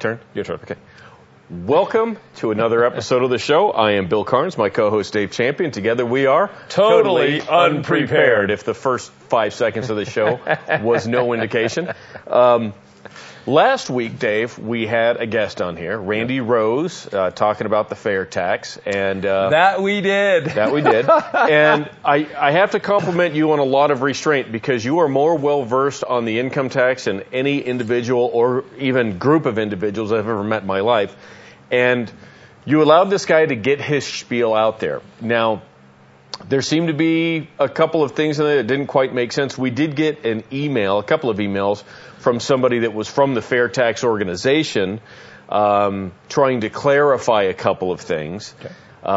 turn? Your turn. Okay. Welcome to another episode of the show. I am Bill Carnes, my co-host Dave Champion. Together we are totally unprepared. If the first 5 seconds of the show was no indication. Last week, Dave, we had a guest on here, Randy Rose, talking about the fair tax. And that we did. And I have to compliment you on a lot of restraint because you are more well-versed on the income tax than any individual or even group of individuals I've ever met in my life. And you allowed this guy to get his spiel out there. Now, there seemed to be a couple of things in there that didn't quite make sense. We did get a couple of emails from somebody that was from the Fair Tax Organization trying to clarify a couple of things. Okay.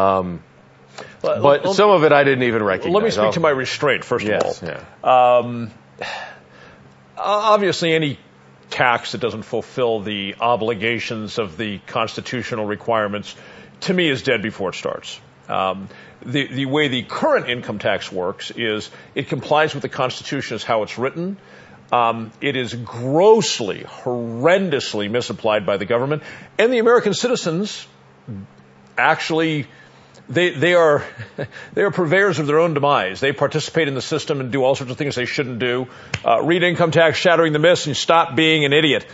But some of it I didn't even recognize. Let me speak to my restraint, first of all. Yeah. Obviously, any tax that doesn't fulfill the obligations of the constitutional requirements, to me, is dead before it starts. The way the current income tax works is it complies with the Constitution as how it's written. It is grossly, horrendously misapplied by the government. And the American citizens actually, they are purveyors of their own demise. They participate in the system and do all sorts of things they shouldn't do. Read Income Tax, Shattering the Myths, and stop being an idiot.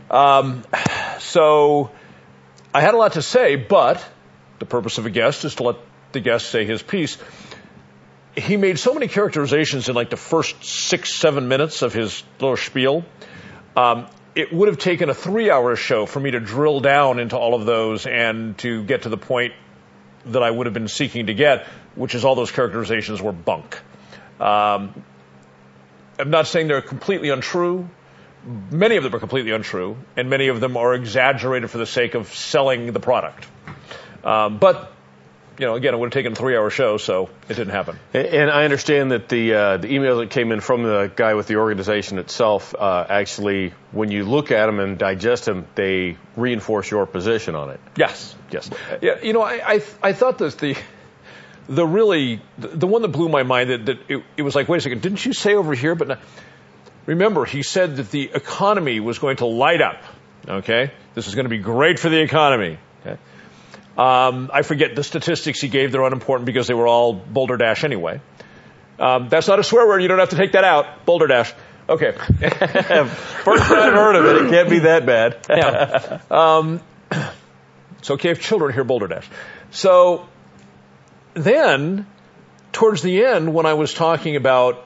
So I had a lot to say, but the purpose of a guest is to let the guest say his piece. He made so many characterizations in like the first 6-7 minutes of his little spiel. It would have taken a 3-hour show for me to drill down into all of those and to get to the point that I would have been seeking to get, which is all those characterizations were bunk. I'm not saying they're completely untrue. Many of them are completely untrue, and many of them are exaggerated for the sake of selling the product. But again, it would have taken a 3-hour show, so it didn't happen. And I understand that the emails that came in from the guy with the organization itself, actually, when you look at them and digest them, they reinforce your position on it. Yes. Yeah, I thought that the one that blew my mind, that it was like, wait a second, didn't you say over here? But no. Remember, he said that the economy was going to light up. Okay? This is going to be great for the economy. Okay? I forget the statistics he gave. They're unimportant because they were all Boulder Dash anyway. That's not a swear word. You don't have to take that out. Boulder Dash. Okay. First time I've heard of it. It can't be that bad. Yeah. It's okay if children hear Boulder Dash. So then, towards the end, when I was talking about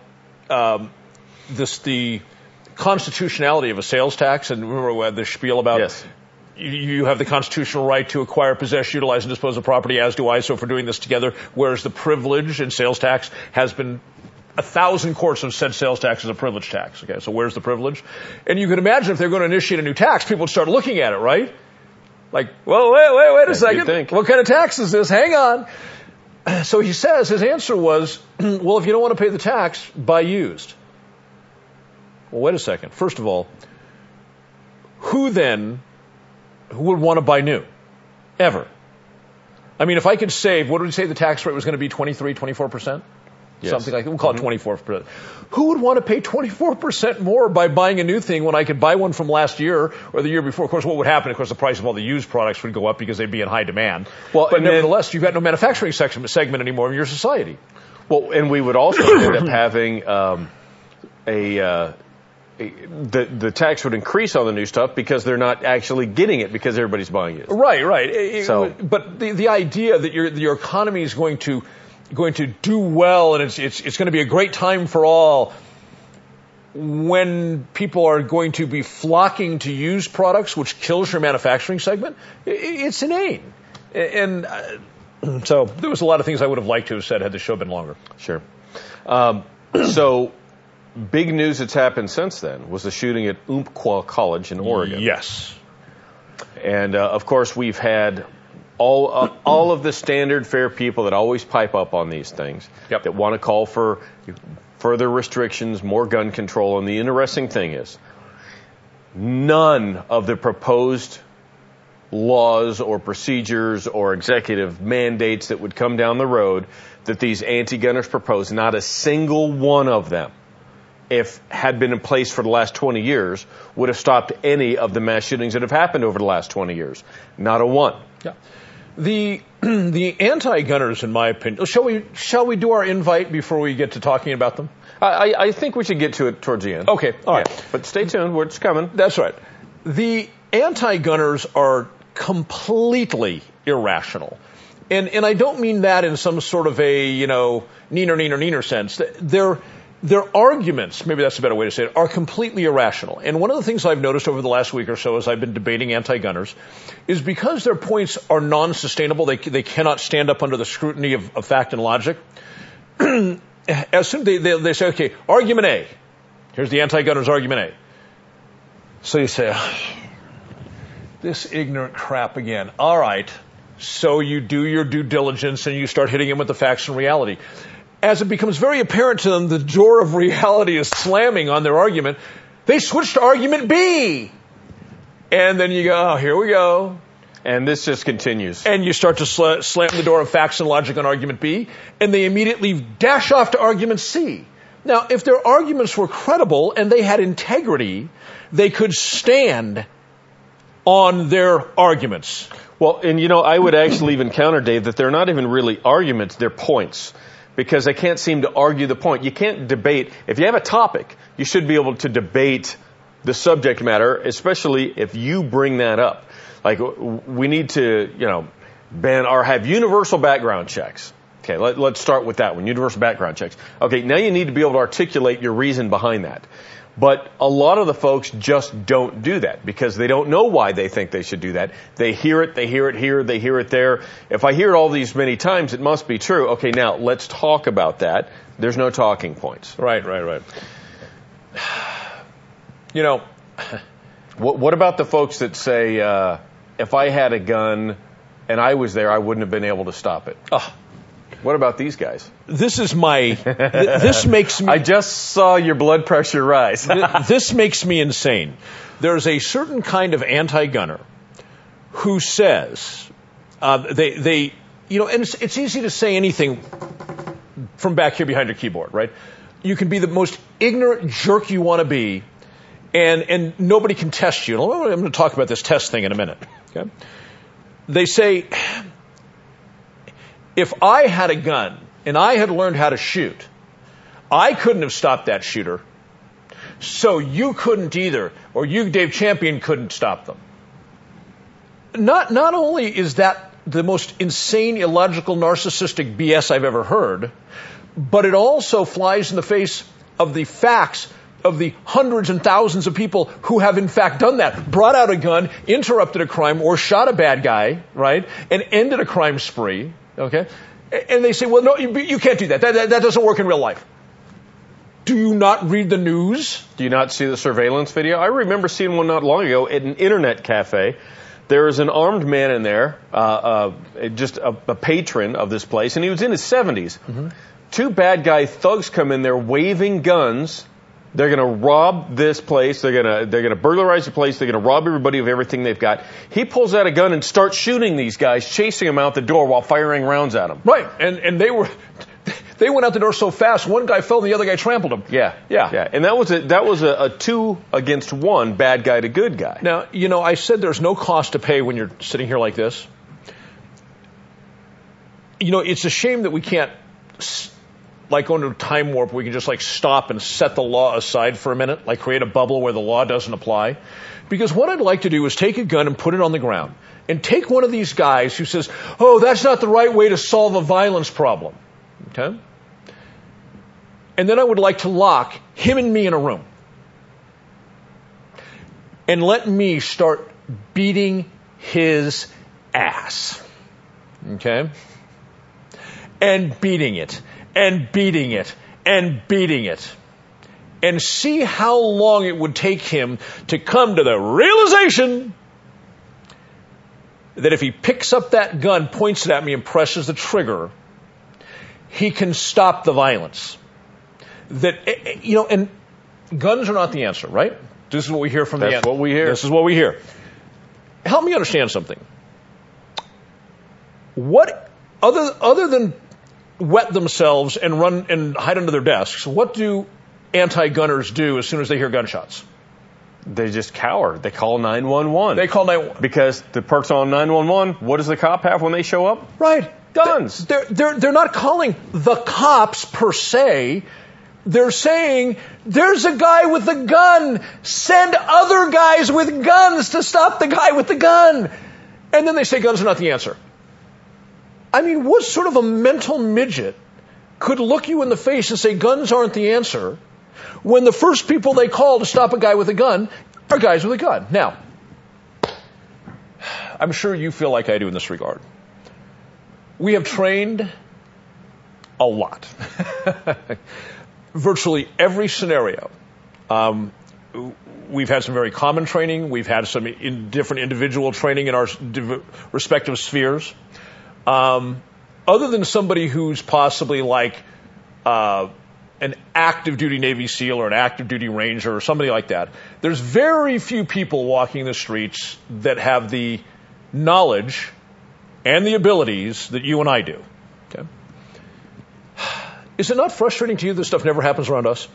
the constitutionality of a sales tax, and remember we had the spiel about yes. You have the constitutional right to acquire, possess, utilize, and dispose of property, as do I, so if we're doing this together, whereas the privilege in sales tax has been 1,000 courts have said sales tax is a privilege tax. Okay, so where's the privilege? And you can imagine if they're going to initiate a new tax, people would start looking at it, right? Like, well, wait a second. What kind of tax is this? Hang on. So he says, his answer was, well, if you don't want to pay the tax, buy used. Well, wait a second. First of all, who would want to buy new? Ever. I mean, if I could save, what did we say the tax rate was going to be, 23, 24%? Yes. Something like that. We'll call it 24%. Who would want to pay 24% more by buying a new thing when I could buy one from last year or the year before? Of course, what would happen? Of course, the price of all the used products would go up because they'd be in high demand. Well, but nevertheless, you've got no manufacturing segment anymore in your society. Well, and we would also end up having the tax would increase on the new stuff because they're not actually getting it because everybody's buying it. Right. But the idea that your economy is going to do well and it's going to be a great time for all when people are going to be flocking to used products, which kills your manufacturing segment, it's inane. And so there was a lot of things I would have liked to have said had the show been longer. Sure. So big news that's happened since then was the shooting at Umpqua College in Oregon. Yes. And, of course, we've had all of the standard fare people that always pipe up on these things, yep, that want to call for further restrictions, more gun control. And the interesting thing is none of the proposed laws or procedures or executive mandates that would come down the road that these anti-gunners propose, not a single one of them if had been in place for the last 20 years, would have stopped any of the mass shootings that have happened over the last 20 years. Not a one. Yeah. The anti-gunners, in my opinion, shall we do our invite before we get to talking about them? I think we should get to it towards the end. Okay, all right. Yeah. But stay tuned, it's coming. That's right. The anti-gunners are completely irrational. And I don't mean that in some sort of a, neener sense. Their arguments, maybe that's a better way to say it, are completely irrational. And one of the things I've noticed over the last week or so as I've been debating anti-gunners is because their points are non-sustainable, they cannot stand up under the scrutiny of fact and logic. As soon as they say, okay, argument A. Here's the anti-gunners argument A. So you say, this ignorant crap again. All right. So you do your due diligence and you start hitting them with the facts and reality. As it becomes very apparent to them the door of reality is slamming on their argument, they switch to argument B. And then you go, oh, here we go. And this just continues. And you start to slam the door of facts and logic on argument B, and they immediately dash off to argument C. Now, if their arguments were credible and they had integrity, they could stand on their arguments. Well, and I would actually even counter, Dave, that they're not even really arguments, they're points. Because they can't seem to argue the point. You can't debate. If you have a topic, you should be able to debate the subject matter, especially if you bring that up. Like, we need to, ban or have universal background checks. Okay, let's start with that one, universal background checks. Okay, now you need to be able to articulate your reason behind that. But a lot of the folks just don't do that because they don't know why they think they should do that. They hear it here, they hear it there. If I hear it all these many times, it must be true. Okay, now let's talk about that. There's no talking points. Right. What about the folks that say, if I had a gun and I was there, I wouldn't have been able to stop it? What about these guys? This makes me... I just saw your blood pressure rise. This makes me insane. There's a certain kind of anti-gunner who says, and it's easy to say anything from back here behind your keyboard, right? You can be the most ignorant jerk you want to be, and nobody can test you. I'm going to talk about this test thing in a minute. Okay? They say, if I had a gun and I had learned how to shoot, I couldn't have stopped that shooter. So you couldn't either, or you, Dave Champion, couldn't stop them. Not only is that the most insane, illogical, narcissistic BS I've ever heard, but it also flies in the face of the facts of the hundreds and thousands of people who have in fact done that, brought out a gun, interrupted a crime, or shot a bad guy, right, and ended a crime spree. Okay? And they say, well, no, you can't do that. That doesn't work in real life. Do you not read the news? Do you not see the surveillance video? I remember seeing one not long ago at an internet cafe. There was an armed man in there, just a patron of this place, and he was in his 70s. Mm-hmm. Two bad guy thugs come in there waving guns. They're going to rob this place. They're going to burglarize the place. They're going to rob everybody of everything they've got. He pulls out a gun and starts shooting these guys, chasing them out the door while firing rounds at them. Right, and they went out the door so fast. One guy fell, and the other guy trampled him. Yeah. And that was a 2 against 1, bad guy to good guy. Now, I said there's no cost to pay when you're sitting here like this. It's a shame that we can't. Like going to a time warp, we can just stop and set the law aside for a minute, create a bubble where the law doesn't apply. Because what I'd like to do is take a gun and put it on the ground and take one of these guys who says, oh, that's not the right way to solve a violence problem. Okay? And then I would like to lock him and me in a room and let me start beating his ass. Okay? And beating it. And beating it, and beating it, and see how long it would take him to come to the realization that if he picks up that gun, points it at me, and presses the trigger, he can stop the violence. And guns are not the answer, right? This is what we hear from That's what we hear. This is what we hear. Help me understand something. What, other than wet themselves and run and hide under their desks, what do anti-gunners do as soon as they hear gunshots? They just cower. They call 911. They call 911. Because the perks on 911, what does the cop have when they show up? Right. Guns. They're not calling the cops per se. They're saying, there's a guy with a gun. Send other guys with guns to stop the guy with the gun. And then they say guns are not the answer. I mean, what sort of a mental midget could look you in the face and say guns aren't the answer when the first people they call to stop a guy with a gun are guys with a gun? Now, I'm sure you feel like I do in this regard. We have trained a lot. Virtually every scenario. We've had some very common training. We've had some different individual training in our respective spheres. Other than somebody who's possibly like an active duty Navy SEAL or an active duty Ranger or somebody like that, there's very few people walking the streets that have the knowledge and the abilities that you and I do. Okay? Is it not frustrating to you that stuff never happens around us?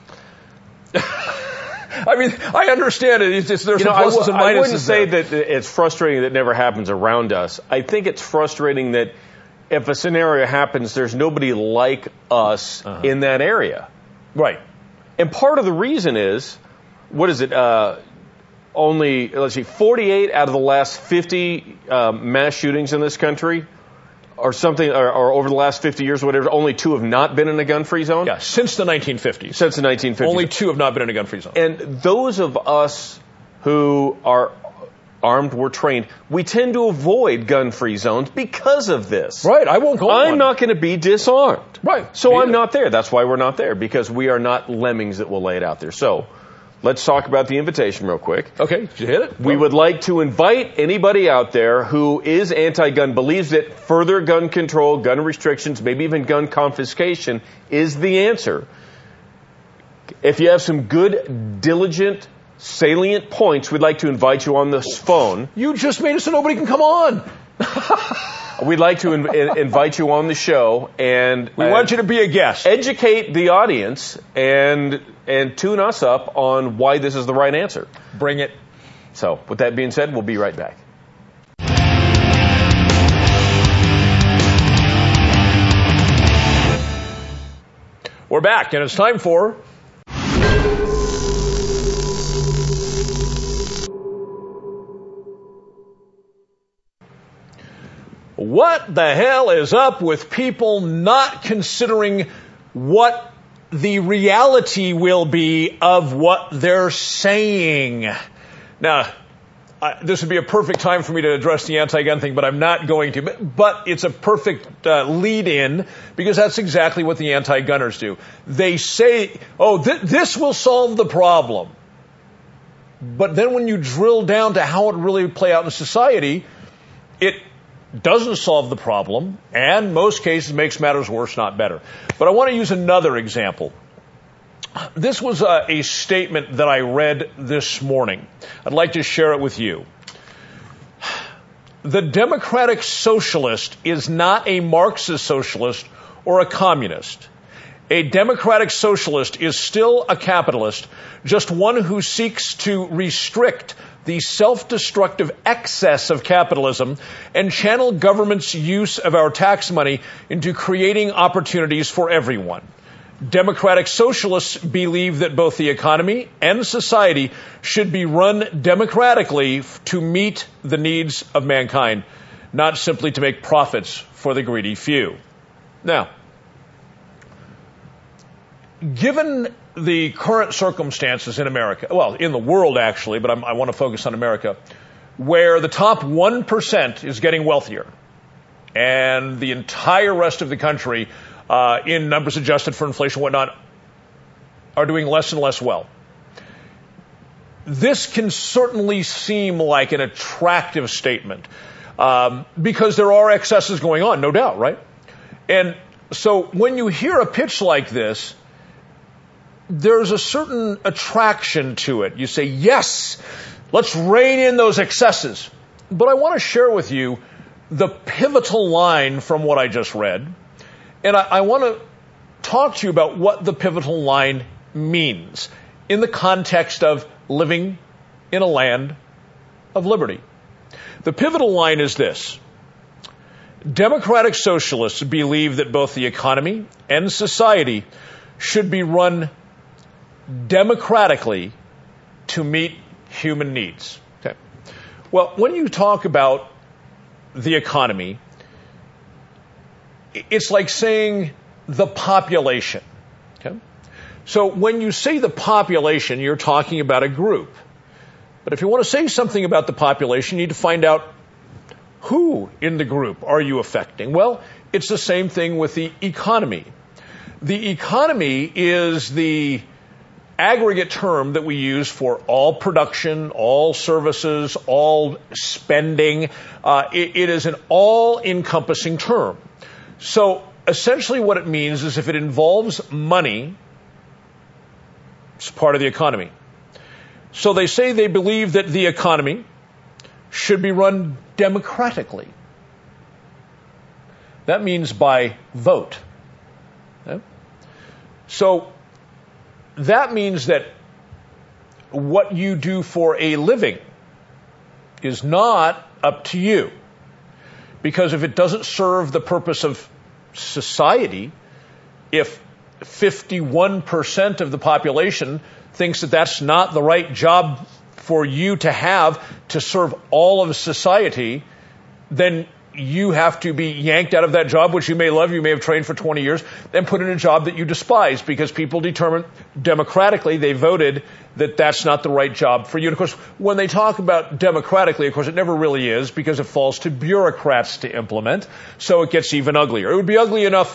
I mean, I understand it. It's just, there's some pluses and minuses. I wouldn't say that it's frustrating that it never happens around us. I think it's frustrating that if a scenario happens, there's nobody like us in that area. Right. And part of the reason is, what is it? Only, 48 out of the last 50 mass shootings in this country or something, or over the last 50 years or whatever, only 2 have not been in a gun-free zone? Yeah, since the 1950s. Since the 1950s. Only 2 have not been in a gun-free zone. And those of us who are armed, we're trained, we tend to avoid gun-free zones because of this. Right, I won't go I'm not going to be disarmed. Right. So I'm not there. That's why we're not there, because we are not lemmings that will lay it out there. So let's talk about the invitation real quick. Okay, did you hit it? We would like to invite anybody out there who is anti-gun, believes that further gun control, gun restrictions, maybe even gun confiscation is the answer. If you have some good, diligent, salient points, we'd like to invite you on this phone. You just made it so nobody can come on. We'd like to invite you on the show, and we want you to be a guest. Educate the audience and tune us up on why this is the right answer. Bring it. So, with that being said, we'll be right back. We're back, and it's time for what the hell is up with people not considering what the reality will be of what they're saying? Now, this would be a perfect time for me to address the anti-gun thing, but I'm not going to. But it's a perfect lead-in, because that's exactly what the anti-gunners do. They say, this will solve the problem. But then when you drill down to how it really play out in society, it doesn't solve the problem, and most cases makes matters worse, not better. But I want to use another example. This was a statement that I read this morning. I'd like to share it with you. The democratic socialist is not a Marxist socialist or a communist. A democratic socialist is still a capitalist, just one who seeks to restrict the self-destructive excess of capitalism and channel government's use of our tax money into creating opportunities for everyone. Democratic socialists believe that both the economy and society should be run democratically to meet the needs of mankind, not simply to make profits for the greedy few. Now, given the current circumstances in America, well, in the world actually, but I want to focus on America, where the top 1% is getting wealthier and the entire rest of the country, in numbers adjusted for inflation and whatnot, are doing less and less well. This can certainly seem like an attractive statement, because there are excesses going on, no doubt, right? And so when you hear a pitch like this, there's a certain attraction to it. You say, yes, let's rein in those excesses. But I want to share with you the pivotal line from what I just read. And I want to talk to you about what the pivotal line means in the context of living in a land of liberty. The pivotal line is this. Democratic socialists believe that both the economy and society should be run democratically to meet human needs. Okay. Well, when you talk about the economy, it's like saying the population. Okay. So when you say the population, you're talking about a group. But if you want to say something about the population, you need to find out who in the group are you affecting. Well, it's the same thing with the economy. The economy is the aggregate term that we use for all production, all services, all spending. It is an all-encompassing term. So essentially what it means is if it involves money, it's part of the economy. So they say they believe that the economy should be run democratically. That means by vote. Okay? So that means that what you do for a living is not up to you. Because if it doesn't serve the purpose of society, if 51% of the population thinks that that's not the right job for you to have to serve all of society, then you have to be yanked out of that job, which you may love, you may have trained for 20 years, and put in a job that you despise because people determined democratically, they voted that that's not the right job for you. And of course, when they talk about democratically, of course, it never really is because it falls to bureaucrats to implement, so it gets even uglier. It would be ugly enough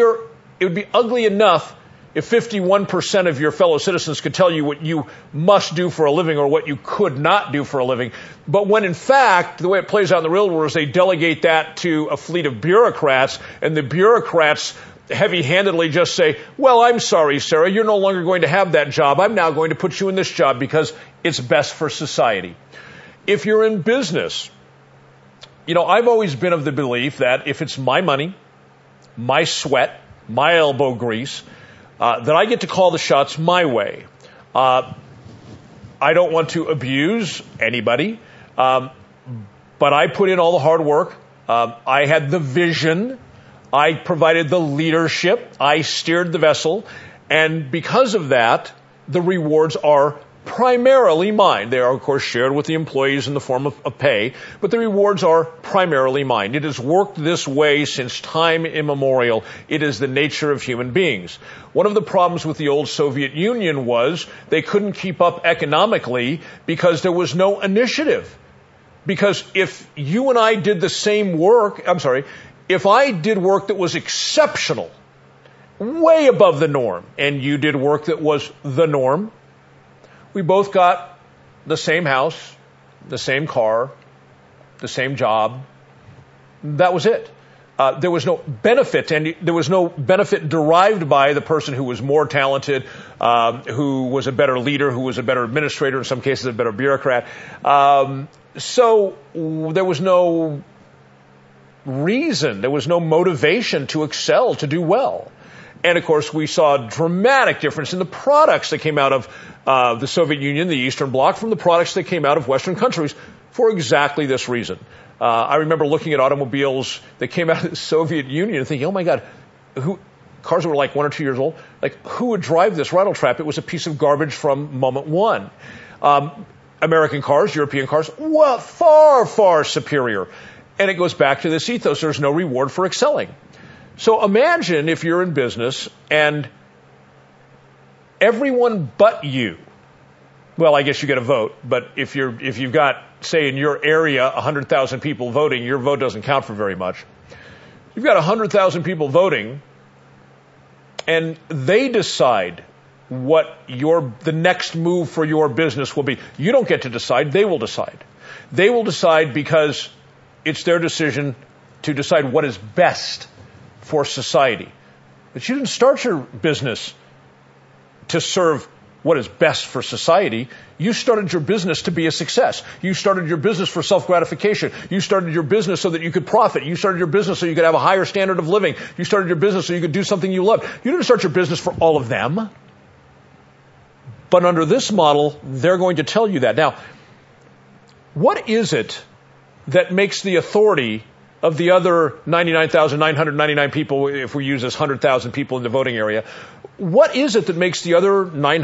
if 51% of your fellow citizens could tell you what you must do for a living or what you could not do for a living. But when in fact, the way it plays out in the real world is they delegate that to a fleet of bureaucrats, and the bureaucrats heavy-handedly just say, well, I'm sorry, Sarah, you're no longer going to have that job. I'm now going to put you in this job because it's best for society. If you're in business, I've always been of the belief that if it's my money, my sweat, my elbow grease, that I get to call the shots my way. I don't want to abuse anybody, but I put in all the hard work. I had the vision. I provided the leadership. I steered the vessel. And because of that, the rewards are primarily mine. They are, of course, shared with the employees in the form of pay, but the rewards are primarily mine. It has worked this way since time immemorial. It is the nature of human beings. One of the problems with the old Soviet Union was they couldn't keep up economically because there was no initiative. Because if you and I did the same work, if I did work that was exceptional, way above the norm, and you did work that was the norm, we both got the same house, the same car, the same job. That was it. There was no benefit, and there was no benefit derived by the person who was more talented, who was a better leader, who was a better administrator, in some cases a better bureaucrat. So there was no reason, there was no motivation to excel, to do well. And of course, we saw a dramatic difference in the products that came out of the Soviet Union, the Eastern Bloc, from the products that came out of Western countries for exactly this reason. I remember looking at automobiles that came out of the Soviet Union and thinking, oh my God, cars that were like 1 or 2 years old, who would drive this rattle trap? It was a piece of garbage from moment one. American cars, European cars, well, far, far superior. And it goes back to this ethos. There's no reward for excelling. So imagine if you're in business and everyone but you, well, I guess you get a vote, but if you've got, say, in your area, 100,000 people voting, your vote doesn't count for very much. You've got 100,000 people voting, and they decide what the next move for your business will be. You don't get to decide, they will decide. They will decide because it's their decision to decide what is best for society. But you didn't start your business to serve what is best for society. You started your business to be a success. You started your business for self-gratification. You started your business so that you could profit. You started your business so you could have a higher standard of living. You started your business so you could do something you loved. You didn't start your business for all of them. But under this model, they're going to tell you that. Now, what is it that makes the authority of the other 99,999 people, if we use this 100,000 people in the voting area, what is it that makes the other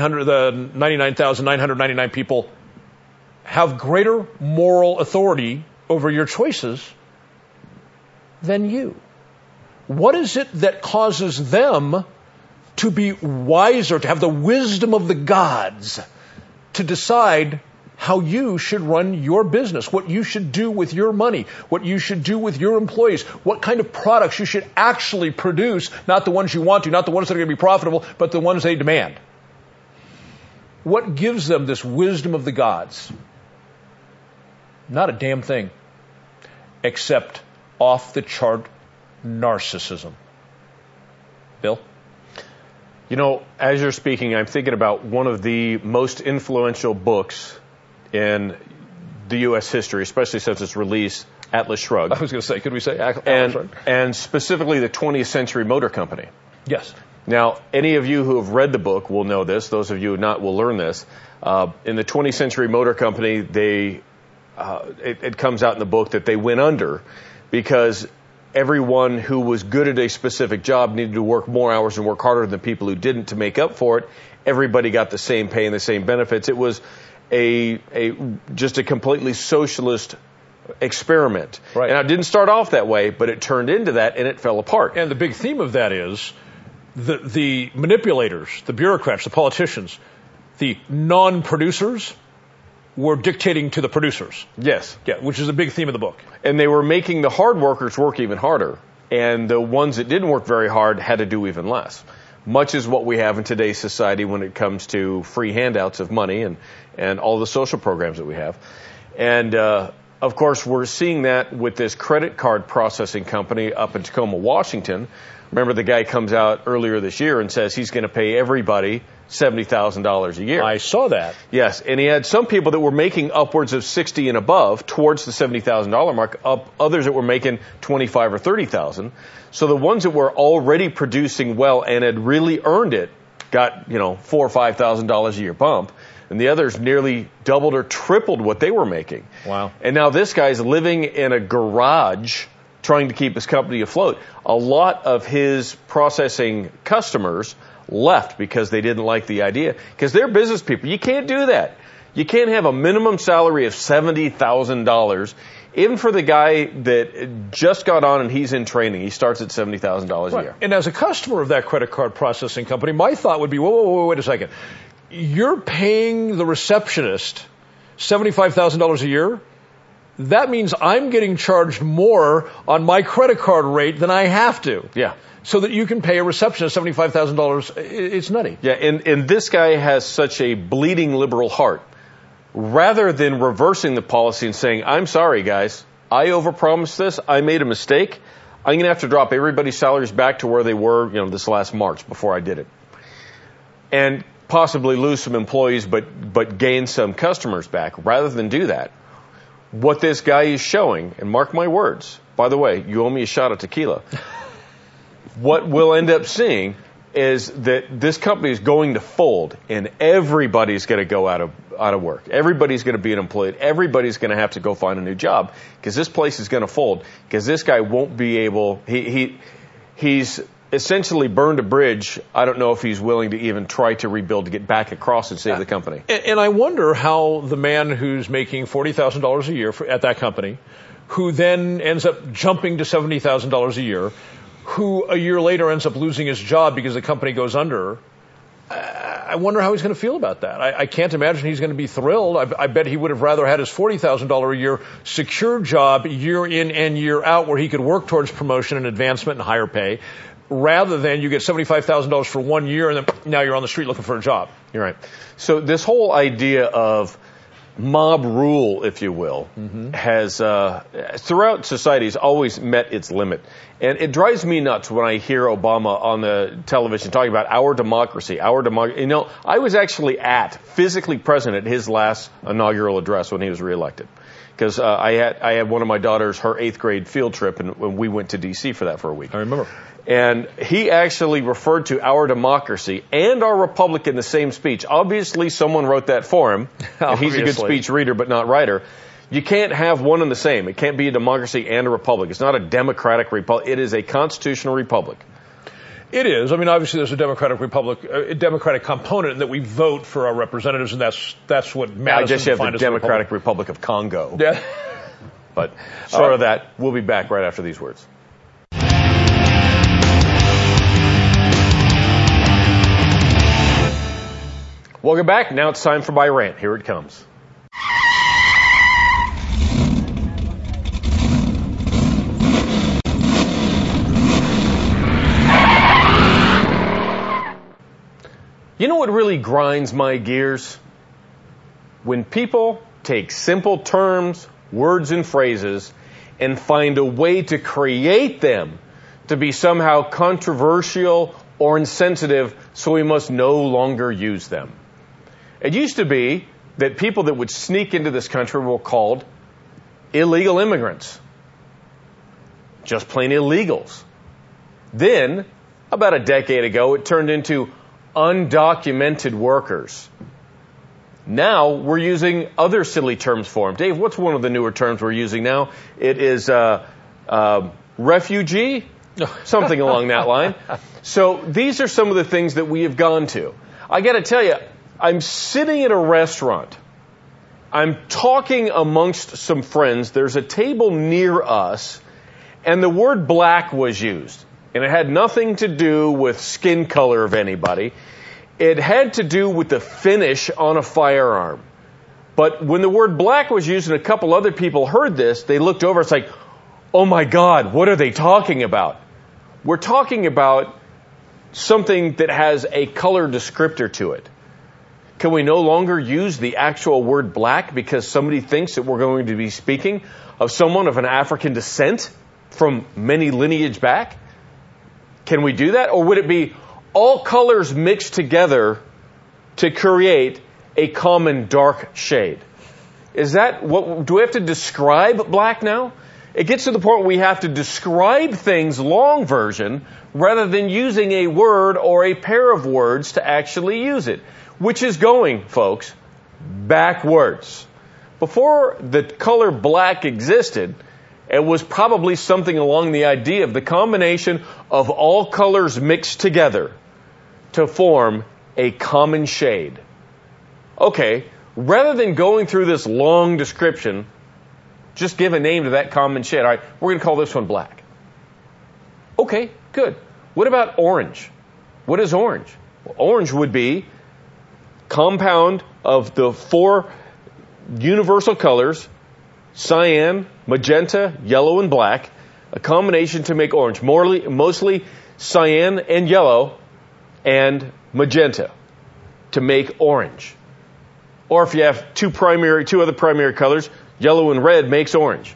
99,999 people have greater moral authority over your choices than you? What is it that causes them to be wiser, to have the wisdom of the gods, to decide how you should run your business, what you should do with your money, what you should do with your employees, what kind of products you should actually produce, not the ones you want to, not the ones that are going to be profitable, but the ones they demand? What gives them this wisdom of the gods? Not a damn thing, except off-the-chart narcissism. Bill? You know, as you're speaking, I'm thinking about one of the most influential books in the U.S. history, especially since its release, Atlas Shrugged. I was going to say, could we say Atlas Shrugged? And specifically the 20th Century Motor Company. Yes. Now, any of you who have read the book will know this. Those of you who not will learn this. In the 20th Century Motor Company, it comes out in the book that they went under because everyone who was good at a specific job needed to work more hours and work harder than people who didn't to make up for it. Everybody got the same pay and the same benefits. It was just a completely socialist experiment. Right. And it didn't start off that way, but it turned into that and it fell apart. And the big theme of that is the manipulators, the bureaucrats, the politicians, the non-producers were dictating to the producers. Yes. Yeah, which is a big theme of the book. And they were making the hard workers work even harder. And the ones that didn't work very hard had to do even less. Much as what we have in today's society when it comes to free handouts of money and all the social programs that we have. And, of course, we're seeing that with this credit card processing company up in Tacoma, Washington. Remember, the guy comes out earlier this year and says he's going to pay everybody $70,000 a year. I saw that. Yes, and he had some people that were making upwards of $60,000 and above towards the $70,000 mark, others that were making $25,000 or $30,000. So the ones that were already producing well and had really earned it got, $4,000 or $5,000 a year bump, and the others nearly doubled or tripled what they were making. Wow. And now this guy's living in a garage trying to keep his company afloat. A lot of his processing customers left because they didn't like the idea. Because they're business people. You can't do that. You can't have a minimum salary of $70,000. Even for the guy that just got on and he's in training, he starts at $70,000 a year. And as a customer of that credit card processing company, my thought would be, whoa, wait a second. You're paying the receptionist $75,000 a year? That means I'm getting charged more on my credit card rate than I have to. Yeah. So that you can pay a receptionist $75,000. It's nutty. Yeah, and this guy has such a bleeding liberal heart. Rather than reversing the policy and saying, I'm sorry, guys, I overpromised this, I made a mistake, I'm going to have to drop everybody's salaries back to where they were, this last March before I did it. And possibly lose some employees, but gain some customers back. Rather than do that, what this guy is showing, and mark my words, by the way, you owe me a shot of tequila. What we'll end up seeing is that this company is going to fold and everybody's going to go out of work. Everybody's going to be unemployed. Everybody's going to have to go find a new job because this place is going to fold because this guy won't be able, he's essentially burned a bridge. I don't know if he's willing to even try to rebuild to get back across and save the company. And I wonder how the man who's making $40,000 a year at that company, who then ends up jumping to $70,000 a year, who a year later ends up losing his job because the company goes under, I wonder how he's going to feel about that. I can't imagine he's going to be thrilled. I bet he would have rather had his $40,000 a year secure job year in and year out where he could work towards promotion and advancement and higher pay, rather than you get $75,000 for 1 year and then now you're on the street looking for a job. You're right. So this whole idea of mob rule, if you will, has throughout society has always met its limit. And it drives me nuts when I hear Obama on the television talking about our democracy, our democracy. I was actually physically present at his last inaugural address when he was reelected. because I had one of my daughters, her 8th grade field trip, and when we went to D.C. for that for a week. I remember. And he actually referred to our democracy and our republic in the same speech. Obviously, someone wrote that for him. And he's a good speech reader, but not writer. You can't have one and the same. It can't be a democracy and a republic. It's not a democratic republic. It is a constitutional republic. It is. I mean, obviously, there's a democratic republic, a democratic component in that we vote for our representatives, and that's what Madison I guess you have the defined as Democratic Republic of Congo. Yeah. But sort of that. We'll be back right after these words. Welcome back. Now it's time for my rant. Here it comes. You know what really grinds my gears? When people take simple terms, words, and phrases and find a way to create them to be somehow controversial or insensitive, so we must no longer use them. It used to be that people that would sneak into this country were called illegal immigrants. Just plain illegals. Then, about a decade ago, it turned into undocumented workers. Now, we're using other silly terms for them. Dave, what's one of the newer terms we're using now? It is refugee? Something along that line. So these are some of the things that we have gone to. I got to tell you, I'm sitting at a restaurant. I'm talking amongst some friends. There's a table near us, and the word black was used. And it had nothing to do with skin color of anybody. It had to do with the finish on a firearm. But when the word black was used and a couple other people heard this, they looked over. It's like, oh my God, what are they talking about? We're talking about something that has a color descriptor to it. Can we no longer use the actual word black because somebody thinks that we're going to be speaking of someone of an African descent from many lineage back? Can we do that? Or would it be all colors mixed together to create a common dark shade? Is that what, do we have to describe black now? It gets to the point where we have to describe things long version rather than using a word or a pair of words to actually use it, which is going, folks, backwards. Before the color black existed, it was probably something along the idea of the combination of all colors mixed together to form a common shade. Okay, rather than going through this long description, just give a name to that common shade. All right, we're going to call this one black. Okay, good. What about orange? What is orange? Well, orange would be compound of the 4 universal colors, cyan, magenta, yellow, and black, a combination to make orange. Mostly cyan and yellow and magenta to make orange. Or if you have two other primary colors, yellow and red makes orange.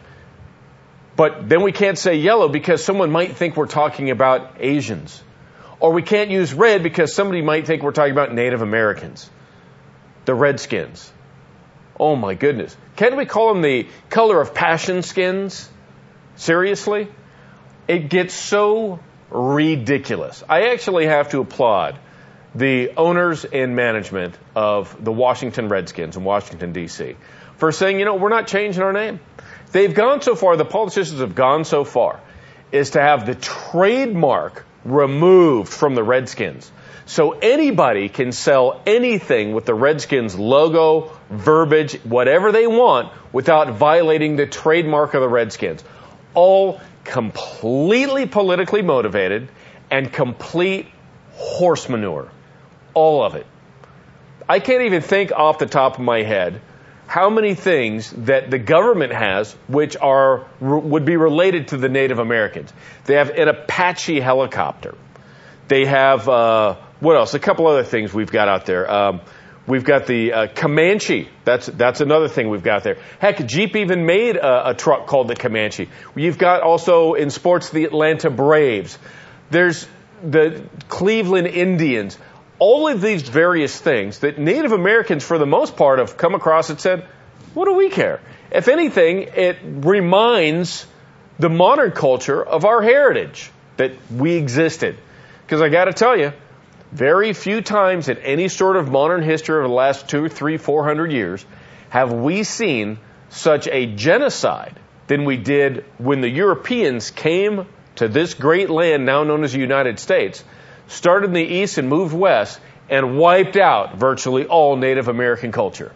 But then we can't say yellow because someone might think we're talking about Asians. Or we can't use red because somebody might think we're talking about Native Americans, the Redskins. Oh my goodness. Can't we call them the color of passion skins? Seriously? It gets so ridiculous. I actually have to applaud the owners and management of the Washington Redskins in Washington, D.C. for saying, we're not changing our name. They've gone so far, the politicians have gone so far, is to have the trademark removed from the Redskins. So anybody can sell anything with the Redskins logo, verbiage, whatever they want without violating the trademark of the Redskins. All completely politically motivated and complete horse manure. All of it. I can't even think off the top of my head how many things that the government has which would be related to the Native Americans. They have an Apache helicopter. They have, what else? A couple other things we've got out there. We've got the Comanche. That's another thing we've got there. Heck, Jeep even made a truck called the Comanche. You've got also in sports the Atlanta Braves. There's the Cleveland Indians. All of these various things that Native Americans, for the most part, have come across and said, What do we care? If anything, it reminds the modern culture of our heritage, that we existed. Because I got to tell you, very few times in any sort of modern history over the last 200, 300, 400 years have we seen such a genocide than we did when the Europeans came to this great land now known as the United States, started in the east and moved west, and wiped out virtually all Native American culture.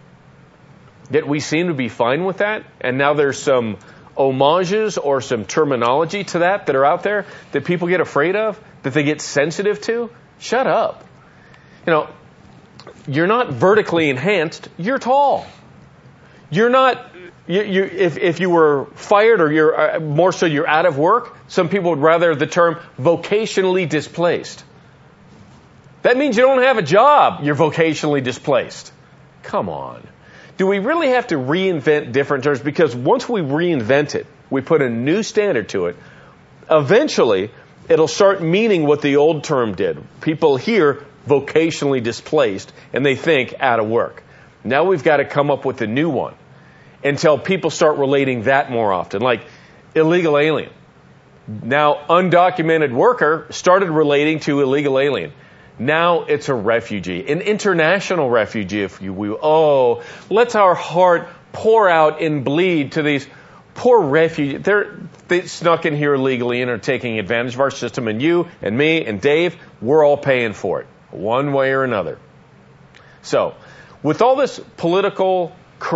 Yet we seem to be fine with that, and now there's some homages or some terminology to that are out there that people get afraid of, that they get sensitive to. Shut up. You know, you're not vertically enhanced, you're tall. You're not, if you were fired or you're, more so you're out of work, some people would rather the term vocationally displaced. That means you don't have a job, you're vocationally displaced. Come on. Do we really have to reinvent different terms? Because once we reinvent it, we put a new standard to it, eventually it'll start meaning what the old term did. People hear vocationally displaced and they think out of work. Now we've got to come up with a new one until people start relating that more often, like illegal alien. Now undocumented worker started relating to illegal alien. Now it's a refugee, an international refugee, if you will. Oh, let our heart pour out and bleed to these poor refugees. They snuck in here illegally and are taking advantage of our system, and you and me and Dave, we're all paying for it, one way or another. So, with all this political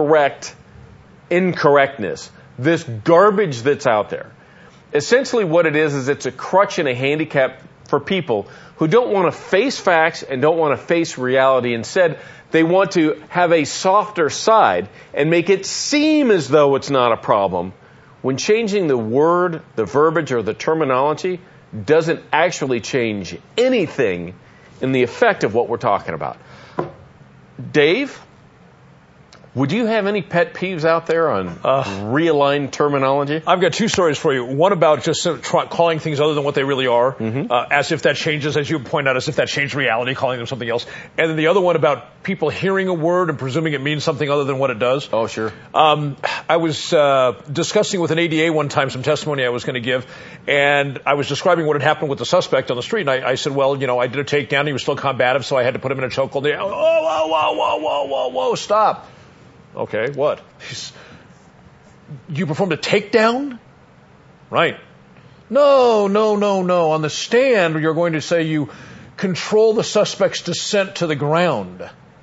incorrectness, this garbage that's out there, essentially what it is it's a crutch and a handicap for people who don't want to face facts and don't want to face reality. Instead, they want to have a softer side and make it seem as though it's not a problem, when changing the word, the verbiage, or the terminology doesn't actually change anything in the effect of what we're talking about. Dave, would you have any pet peeves out there on realigned terminology? I've got two stories for you. One about just calling things other than what they really are, as if that changes, as you point out, as if that changed reality, calling them something else. And then the other one about people hearing a word and presuming it means something other than what it does. Oh, sure. I was discussing with an ADA one time some testimony I was going to give, and I was describing what had happened with the suspect on the street. And I said, well, I did a takedown. He was still combative, so I had to put him in a chokehold. Whoa, stop. Okay, what? You performed a takedown? Right. No. On the stand, you're going to say you control the suspect's descent to the ground.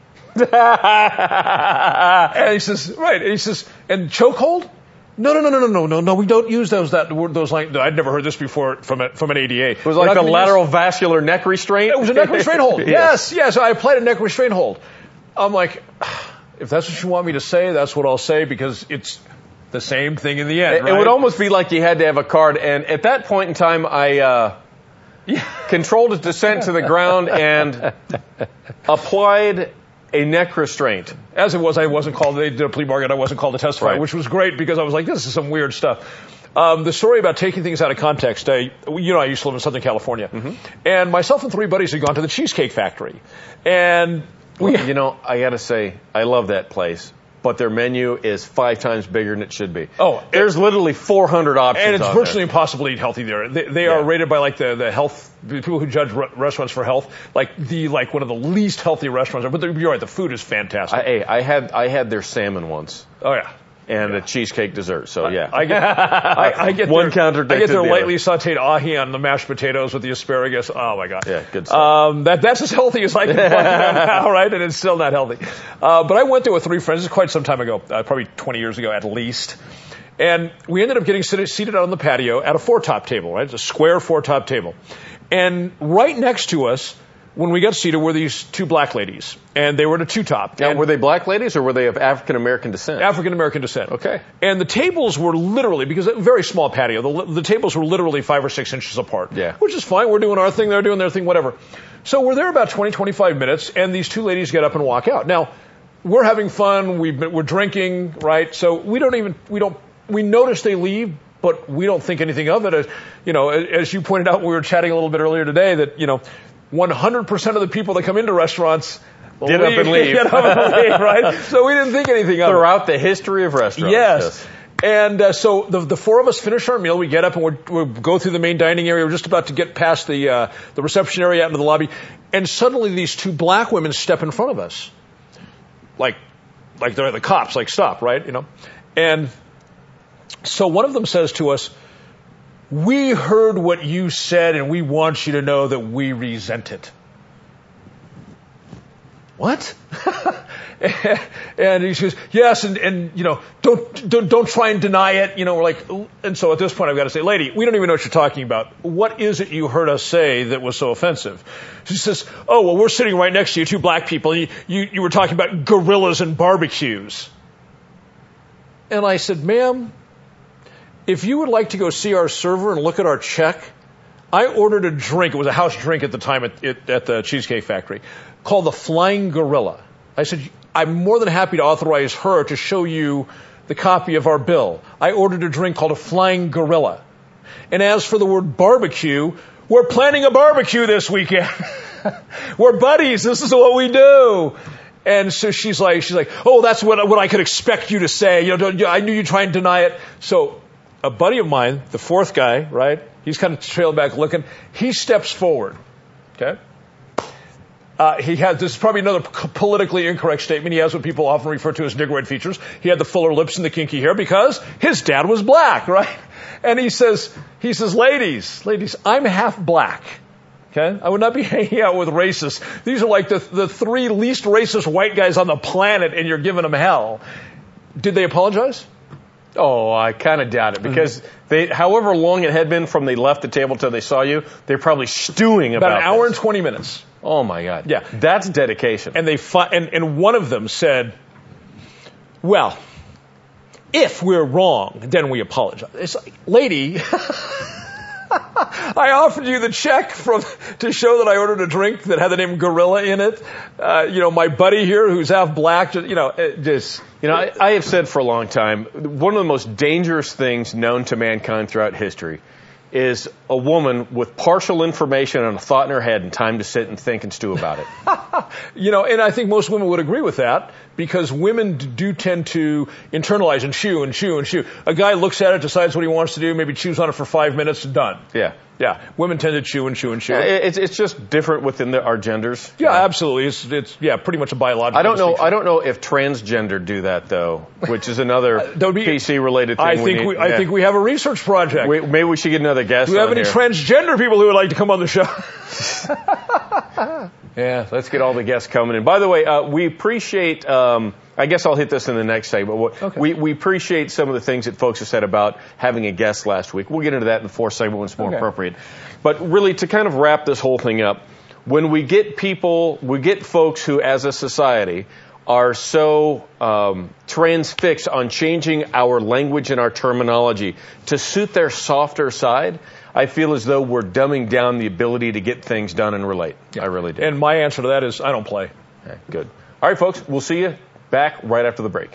And he says, right. And he says, and chokehold? No. We don't use those lines. I'd never heard this before from an ADA. It was like the lateral vascular neck restraint? It was a neck restraint hold. Yes. I applied a neck restraint hold. I'm like, if that's what you want me to say, that's what I'll say, because it's the same thing in the end, right? It would almost be like you had to have a card, and at that point in time, I controlled his descent to the ground and applied a neck restraint. As it was, I wasn't called, they did a plea bargain, I wasn't called to testify, which was great, because I was like, this is some weird stuff. The story about taking things out of context, I used to live in Southern California, and myself and three buddies had gone to the Cheesecake Factory, and I gotta say, I love that place, but their menu is 5 times bigger than it should be. Oh, there's literally 400 options. And it's virtually impossible to eat healthy there. They are rated by like the health, the people who judge restaurants for health, like one of the least healthy restaurants. But you're right, the food is fantastic. I had their salmon once. Oh yeah. And a cheesecake dessert, so yeah. I get one contradiction. I get their lightly sauteed ahi on the mashed potatoes with the asparagus. Oh my god. Yeah, good stuff. That's as healthy as I can find now, right? And it's still not healthy. But I went there with 3 friends. This is quite some time ago, probably 20 years ago at least. And we ended up getting seated out on the patio at a 4-top table, right? It's a square 4-top table. And right next to us, when we got seated, were these 2 black ladies, and they were in a 2-top. Now, were they black ladies, or were they of African American descent? African American descent. Okay. And the tables were literally, because a very small patio, the tables were literally 5 or 6 inches apart. Yeah. Which is fine. We're doing our thing, they're doing their thing, whatever. So we're there about 20, 25 minutes, and these 2 ladies get up and walk out. Now, we're having fun, we're drinking, right? So we notice they leave, but we don't think anything of it. As you pointed out, we were chatting a little bit earlier today that, 100% of the people that come into restaurants Get up and leave. Get up and leave, right? So we didn't think anything of it. Throughout the history of restaurants. Yes. And so the four of us finish our meal. We get up and we go through the main dining area. We're just about to get past the reception area out into the lobby. And suddenly these two black women step in front of us. Like they're the cops, like, stop, right? You know? And so one of them says to us, "We heard what you said and we want you to know that we resent it." What? And he says, "Yes, and you know, don't try and deny it." You know, we're like, and so at this point I've got to say, "Lady, we don't even know what you're talking about. What is it you heard us say that was so offensive?" She says, "Oh, well, we're sitting right next to you, two black people, and you were talking about gorillas and barbecues." And I said, "Ma'am, if you would like to go see our server and look at our check, I ordered a drink. It was a house drink at the time at the Cheesecake Factory, called the Flying Gorilla." I said, "I'm more than happy to authorize her to show you the copy of our bill. I ordered a drink called a Flying Gorilla. And as for the word barbecue, we're planning a barbecue this weekend. We're buddies. This is what we do." And so she's like, "Oh, that's what I could expect you to say. You know, I knew you'd try and deny it." So a buddy of mine, the fourth guy, right? He's kind of trailed back looking. He steps forward. Okay. This is probably another politically incorrect statement. He has what people often refer to as negroid features. He had the fuller lips and the kinky hair because his dad was black, right? And he says, ladies, I'm half black. Okay? I would not be hanging out with racists. These are like the three least racist white guys on the planet, and you're giving them hell. Did they apologize? Oh, I kind of doubt it, because however long it had been from they left the table till they saw you, they're probably stewing about an hour and 20 minutes. Oh my God. Yeah. That's dedication. And and one of them said, "Well, if we're wrong, then we apologize." It's like, lady, I offered you the check to show that I ordered a drink that had the name Gorilla in it. My buddy here who's half black, I have said for a long time, one of the most dangerous things known to mankind throughout history is a woman with partial information and a thought in her head and time to sit and think and stew about it. And I think most women would agree with that, because women do tend to internalize and chew and chew and chew. A guy looks at it, decides what he wants to do, maybe chews on it for 5 minutes, done. Yeah. Yeah. Women tend to chew and chew and chew. It's just different within our genders. Yeah, absolutely. It's pretty much a biological distinction. I don't know if transgender do that, though, which is another PC-related thing. I think we have a research project. Maybe we should get another guest on here. Do we have any transgender people who would like to come on the show? Yeah, let's get all the guests coming in. By the way, we appreciate, I guess I'll hit this in the next segment. Okay. We appreciate some of the things that folks have said about having a guest last week. We'll get into that in the fourth segment when it's more appropriate. But really, to kind of wrap this whole thing up, when we get folks who, as a society, are so transfixed on changing our language and our terminology to suit their softer side, I feel as though we're dumbing down the ability to get things done and relate. Yeah. I really do. And my answer to that is, I don't play. Okay, good. All right, folks, we'll see you back right after the break.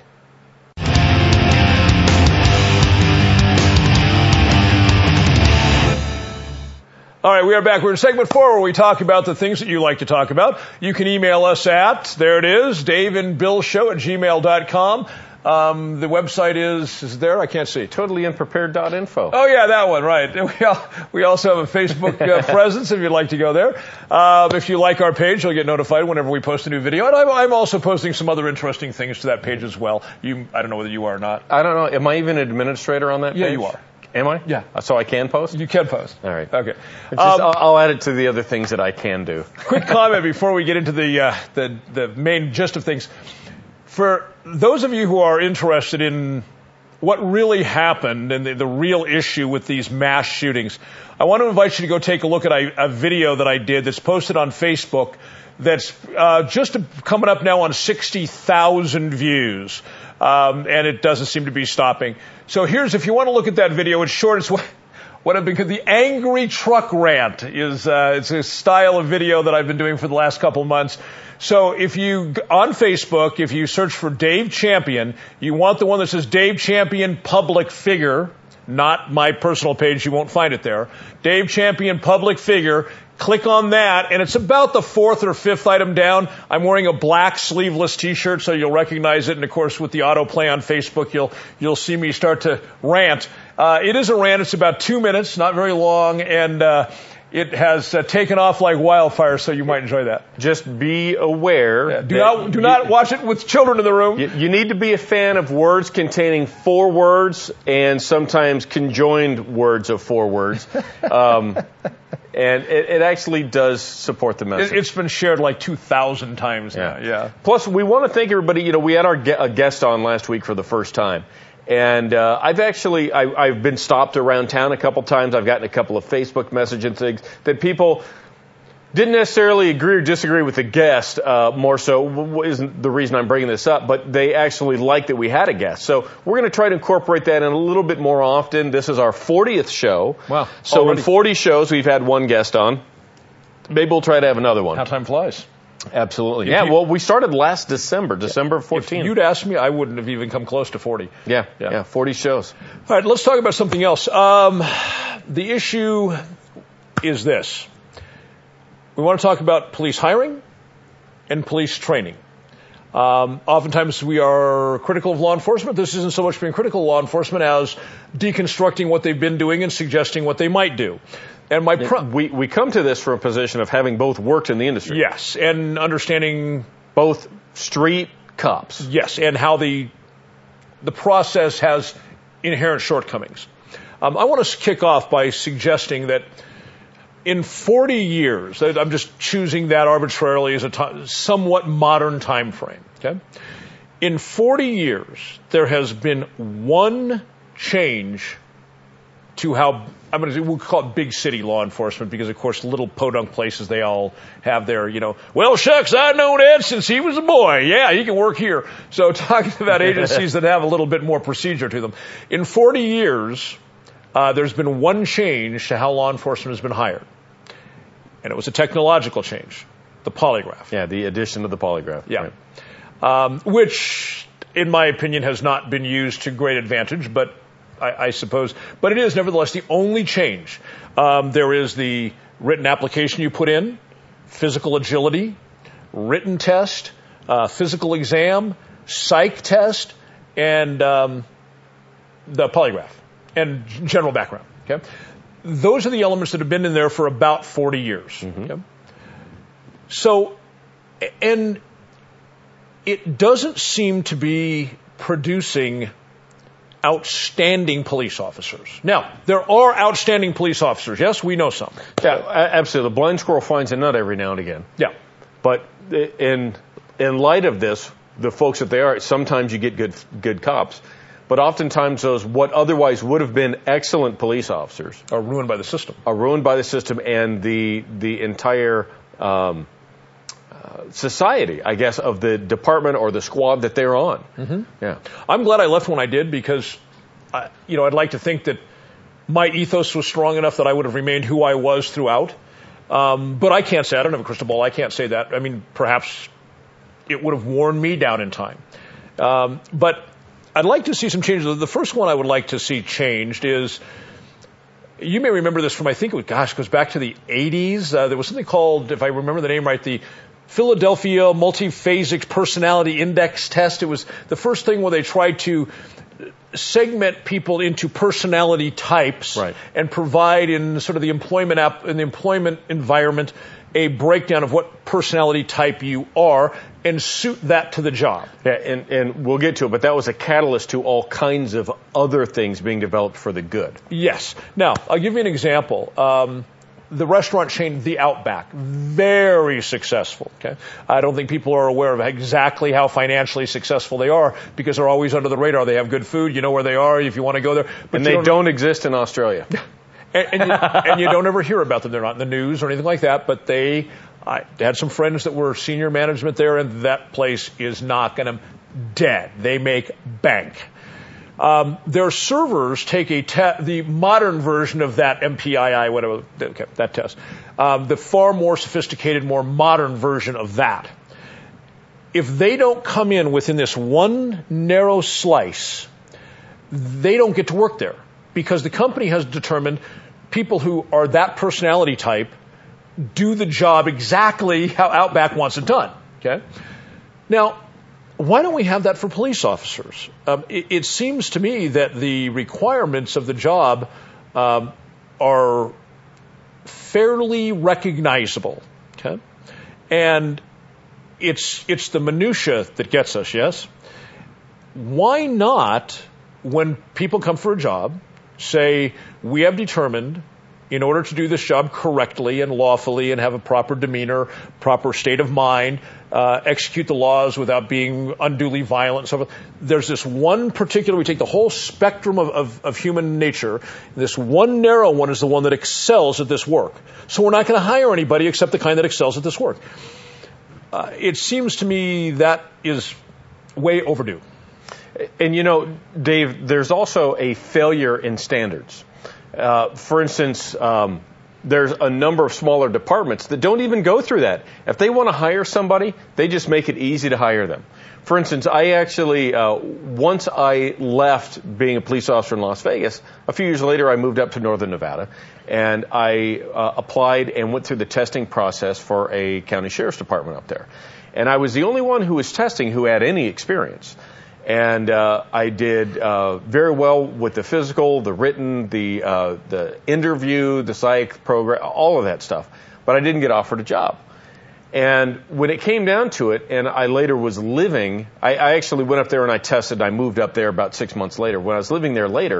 All right, we are back. We're in segment 4 where we talk about the things that you like to talk about. You can email us at, there it is, daveandbillshow@gmail.com. The website is there? I can't see. TotallyUnprepared.info. Oh, yeah, that one, right. We also have a Facebook presence if you'd like to go there. If you like our page, you'll get notified whenever we post a new video. And I'm also posting some other interesting things to that page as well. I don't know whether you are or not. I don't know. Am I even an administrator on that page? Yeah, you are. Am I? Yeah. So I can post? You can post. All right. Okay. I'll add it to the other things that I can do. Quick comment before we get into the main gist of things. For those of you who are interested in what really happened and the real issue with these mass shootings, I want to invite you to go take a look at a video that I did that's posted on Facebook that's just coming up now on 60,000 views. And it doesn't seem to be stopping. So if you want to look at that video, it's short. It's what I've been called the angry truck rant it's a style of video that I've been doing for the last couple of months. So on Facebook, if you search for Dave Champion, you want the one that says Dave Champion Public Figure, not my personal page. You won't find it there. Dave Champion, public figure. Click on that, and it's about the fourth or fifth item down. I'm wearing a black sleeveless T-shirt, so you'll recognize it. And of course, with the autoplay on Facebook, you'll see me start to rant. It is a rant. It's about 2 minutes, not very long, and it has taken off like wildfire. So you might enjoy that. Just be aware. Yeah, do not watch it with children in the room. You need to be a fan of words containing 4 words and sometimes conjoined words of 4 words. And it actually does support the message. It's been shared like 2,000 times now. Yeah. Plus, we want to thank everybody. We had a guest on last week for the first time. And I've been stopped around town a couple times. I've gotten a couple of Facebook messages and things that people didn't necessarily agree or disagree with the guest, more so isn't the reason I'm bringing this up, but they actually liked that we had a guest. So we're going to try to incorporate that in a little bit more often. This is our 40th show. Wow. So already. In 40 shows, we've had one guest on. Maybe we'll try to have another one. How time flies. Absolutely. Yeah, well, we started last December 14th. If you'd asked me, I wouldn't have even come close to 40. Yeah, 40 shows. All right, let's talk about something else. The issue is this. We want to talk about police hiring and police training. Oftentimes we are critical of law enforcement. This isn't so much being critical of law enforcement as deconstructing what they've been doing and suggesting what they might do. And we come to this from a position of having both worked in the industry. Yes, and understanding both street cops. Yes, and how the process has inherent shortcomings. I want to kick off by suggesting that in 40 years, I'm just choosing that arbitrarily as a somewhat modern time frame. Okay, in 40 years, there has been one change to how we'll call it big city law enforcement because, of course, little podunk places they all have their, well, shucks, I've known Ed since he was a boy. Yeah, he can work here. So talking about agencies that have a little bit more procedure to them. In 40 years, there's been one change to how law enforcement has been hired. And it was a technological change, the polygraph. Yeah, the addition of the polygraph. Yeah. Right. Which, in my opinion, has not been used to great advantage, but I suppose. But it is, nevertheless, the only change. There is the written application you put in, physical agility, written test, physical exam, psych test, and the polygraph, and general background. Okay. Those are the elements that have been in there for about 40 years. Mm-hmm. Okay? So, and it doesn't seem to be producing outstanding police officers. Now, there are outstanding police officers. Yes, we know some. Yeah, absolutely. The blind squirrel finds a nut every now and again. Yeah. But in light of this, the folks that they are, sometimes you get good cops. But oftentimes those what otherwise would have been excellent police officers are ruined by the system. And the entire society, I guess, of the department or the squad that they're on. Mm-hmm. Yeah. I'm glad I left when I did because, I'd like to think that my ethos was strong enough that I would have remained who I was throughout. But I can't say, I don't have a crystal ball. I can't say that. I mean, perhaps it would have worn me down in time. But I'd like to see some changes. The first one I would like to see changed is, you may remember this from, I think it goes back to the 80s. There was something called, if I remember the name right, the Philadelphia Multiphasic Personality Index Test. It was the first thing where they tried to segment people into personality types, right, and provide in sort of the employment environment a breakdown of what personality type you are and suit that to the job. Yeah, and we'll get to it, but that was a catalyst to all kinds of other things being developed for the good. Yes. Now, I'll give you an example. The restaurant chain, The Outback, very successful. Okay, I don't think people are aware of exactly how financially successful they are because they're always under the radar. They have good food. You know where they are if you want to go there. But they don't exist in Australia. And you don't ever hear about them. They're not in the news or anything like that, but I had some friends that were senior management there, and that place is not going to dead. They make bank. Their servers take the modern version of that MPII, whatever, that test, the far more sophisticated, more modern version of that. If they don't come in within this one narrow slice, they don't get to work there. because the company has determined people who are that personality type do the job exactly how Outback wants it done. Okay? Now, why don't we have that for police officers? It seems to me that the requirements of the job are fairly recognizable. Okay? And it's the minutia that gets us, yes? Why not, when people come for a job, say, we have determined in order to do this job correctly and lawfully and have a proper demeanor, proper state of mind, execute the laws without being unduly violent and so forth. There's this one particular, we take the whole spectrum of human nature. This one narrow one is the one that excels at this work. So we're not going to hire anybody except the kind that excels at this work. It seems to me that is way overdue. And you know, Dave, there's also a failure in standards. For instance, there's a number of smaller departments that don't even go through that. If they want to hire somebody, they just make it easy to hire them. For instance, I actually, once I left being a police officer in Las Vegas, a few years later I moved up to Northern Nevada, and I applied and went through the testing process for a county sheriff's department up there. And I was the only one who was testing who had any experience. And I did very well with the physical, the written, the interview, the psych program, all of that stuff. But I didn't get offered a job. And when it came down to it, and I later was living, I actually went up there and I tested, and I moved up there about 6 months later. When I was living there later,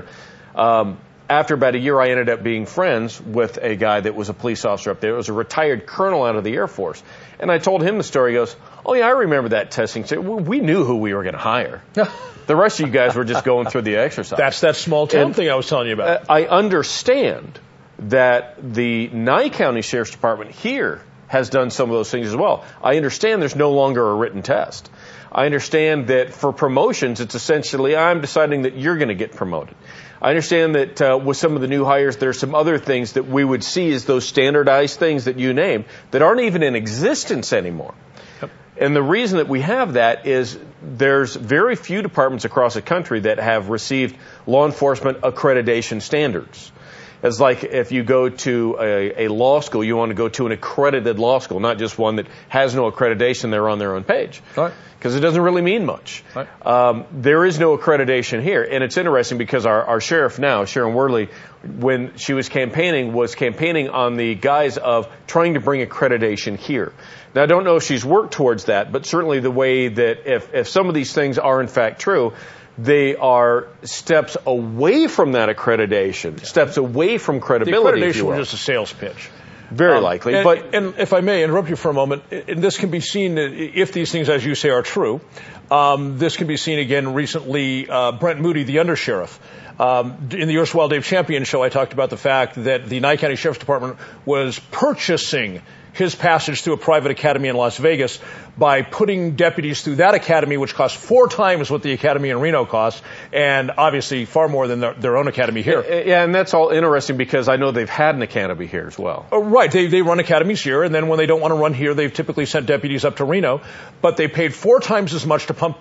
after about a year, I ended up being friends with a guy that was a police officer up there. It was a retired colonel out of the Air Force. And I told him the story. He goes, oh, yeah, I remember that testing. We knew who we were going to hire. The rest of you guys were just going through the exercise. That's that small town thing I was telling you about. I understand that the Nye County Sheriff's Department here has done some of those things as well. I understand there's no longer a written test. I understand that for promotions, it's essentially I'm deciding that you're going to get promoted. I understand that with some of the new hires, there's some other things that we would see as those standardized things that you named that aren't even in existence anymore. Yep. And the reason that we have that is there's very few departments across the country that have received law enforcement accreditation standards. It's like if you go to a law school, you want to go to an accredited law school, not just one that has no accreditation there on their own page. Right. Because it doesn't really mean much. Right. There is no accreditation here. And it's interesting because our sheriff now, Sharon Worley, when she was campaigning on the guise of trying to bring accreditation here. Now, I don't know if she's worked towards that, but certainly the way that if some of these things are in fact true, they are steps away from that accreditation, steps away from credibility. The accreditation was just a sales pitch. Very likely. And if I may interrupt you for a moment, and this can be seen, if these things, as you say, are true, this can be seen again recently, Brent Moody, the undersheriff. In the erstwhile Dave Champion show, I talked about the fact that the Nye County Sheriff's Department was purchasing his passage through a private academy in Las Vegas by putting deputies through that academy, which cost 4 times what the academy in Reno cost, and obviously far more than their own academy here. Yeah, and that's all interesting because I know they've had an academy here as well. Right, they run academies here, and then when they don't want to run here, they've typically sent deputies up to Reno, but they paid 4 times as much to pump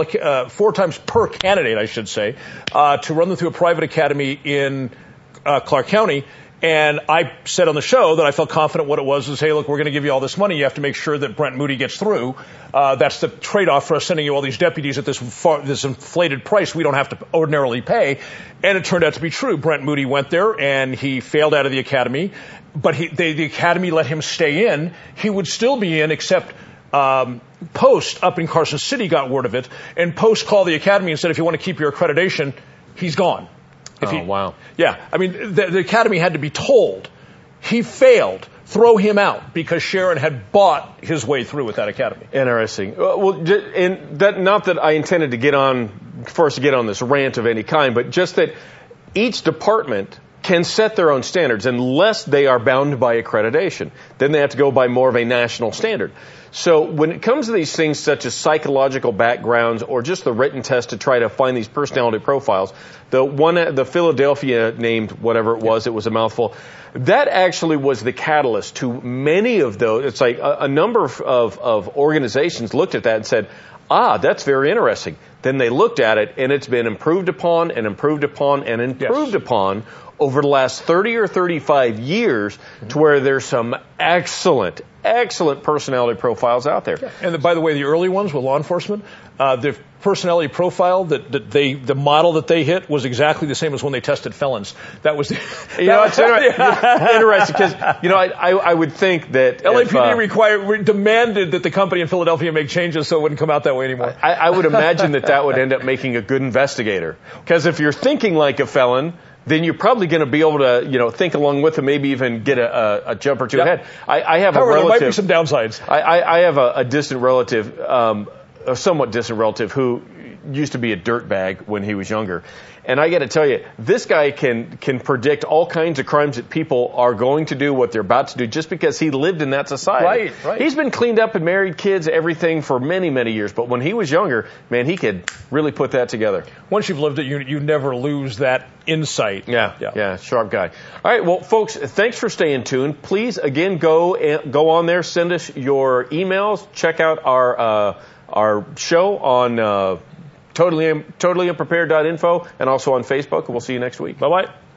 4 times per candidate, I should say, to run them through a private academy in Clark County. And I said on the show that I felt confident what it was hey, look, we're going to give you all this money. You have to make sure that Brent Moody gets through. That's the trade-off for us sending you all these deputies at this inflated price we don't have to ordinarily pay. And it turned out to be true. Brent Moody went there and he failed out of the academy, but the academy let him stay in. He would still be in except Post up in Carson City got word of it, and Post called the academy and said, if you want to keep your accreditation, he's gone. Wow. Yeah. I mean, the academy had to be told he failed, throw him out, because Sharon had bought his way through with that academy. Interesting. Well, and that, not that I intended to get on this rant of any kind, but just that each department can set their own standards unless they are bound by accreditation. Then they have to go by more of a national standard. So when it comes to these things such as psychological backgrounds or just the written test to try to find these personality profiles, the Philadelphia named whatever it was a mouthful, that actually was the catalyst to many of those. It's like a number of organizations looked at that and said, that's very interesting. Then they looked at it, and it's been improved upon and improved upon and improved upon over the last 30 or 35 years to where there's some excellent personality profiles out there. And by the way, the early ones with law enforcement, the personality profile the model that they hit was exactly the same as when they tested felons. That was it's interesting because I would think that LAPD demanded that the company in Philadelphia make changes so it wouldn't come out that way anymore. I would imagine that would end up making a good investigator, because if you're thinking like a felon, then you're probably going to be able to, think along with them, maybe even get a jump or two ahead. I have a relative. There might be some downsides. I have a distant relative, a somewhat distant relative, who used to be a dirtbag when he was younger. And I got to tell you, this guy can predict all kinds of crimes that people are going to do, what they're about to do, just because he lived in that society. Right. He's been cleaned up and married kids, everything for many, many years. But when he was younger, man, he could really put that together. Once you've lived it, you never lose that insight. Yeah, sharp guy. All right, well, folks, thanks for staying tuned. Please, again, go on there, send us your emails, check out our show on totally unprepared.info and also on Facebook. We'll see you next week. Bye-bye.